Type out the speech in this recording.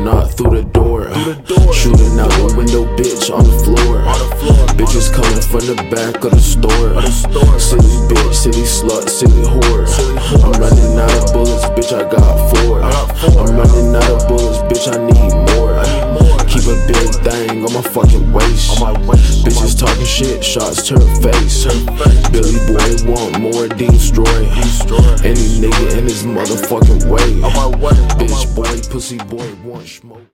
not through the door. Shooting out the window, bitch, on the floor. Bitches coming from the back of the store. Silly bitch, silly slut, silly whore. I'm running out of bullets, bitch, I got 4. I'm running out of bullets, bitch, I need more. Keep a big thing on my fucking waist. Bitches talking shit, shots to her face. Billy boy want more, destroy any nigga in his motherfucking way. Bitch boy, pussy boy want smoke.